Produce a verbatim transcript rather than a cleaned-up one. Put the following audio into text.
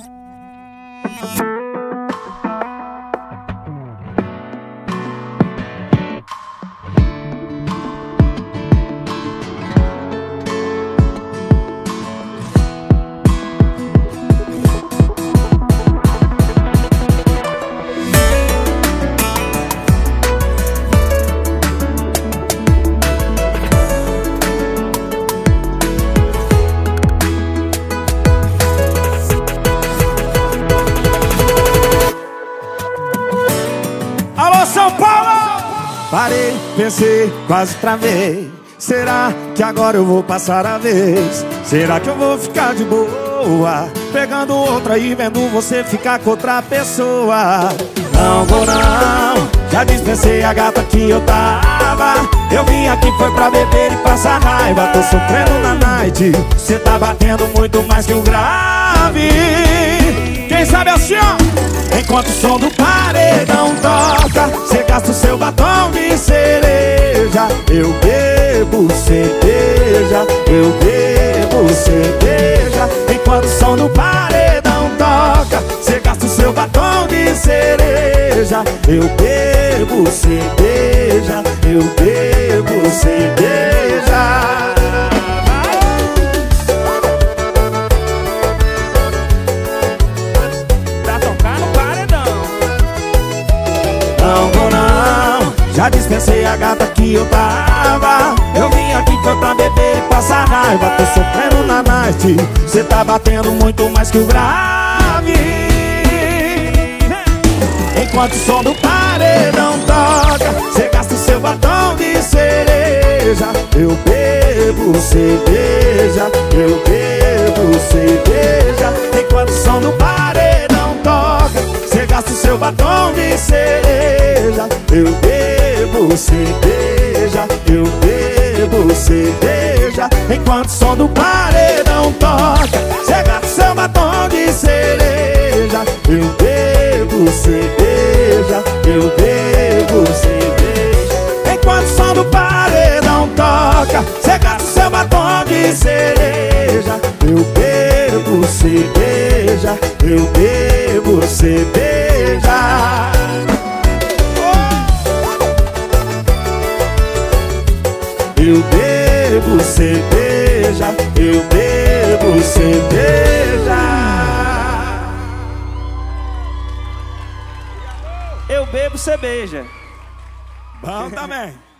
São Paulo! Parei, pensei, quase travei. Será que agora eu vou passar a vez? Será que eu vou ficar de boa pegando outra e vendo você ficar com outra pessoa? Não vou não, já dispensei a gata que eu tava. Eu vim aqui foi pra beber e passar raiva. Tô sofrendo na night, cê tá batendo muito mais que o grave. Quem sabe assim, ó? Enquanto o som do paredão toca, cê gasta o seu batom de cereja. Eu bebo cerveja, eu bebo cerveja. Enquanto o som do paredão toca, cê gasta o seu batom de cereja. Eu bebo cerveja, eu bebo cerveja. Já dispensei a gata que eu tava. Eu vim aqui foi pra beber e passar raiva. Tô sofrendo na night, cê tá batendo muito mais que o grave. Enquanto o som do paredão toca, cê gasta o seu batom de cereja. Eu bebo cerveja, eu bebo cerveja. Enquanto o som do paredão toca, cê gasta o seu batom de cereja. Eu bebo cerveja, eu bebo cerveja. Enquanto o som do paredão toca, cê gasta o seu batom de cereja. Eu bebo cerveja, eu bebo cerveja. Enquanto o som do paredão toca, cê gasta o seu batom de cereja. Eu bebo cerveja, eu bebo cerveja. Eu bebo cerveja, eu bebo cerveja. Eu bebo cerveja. Bom também.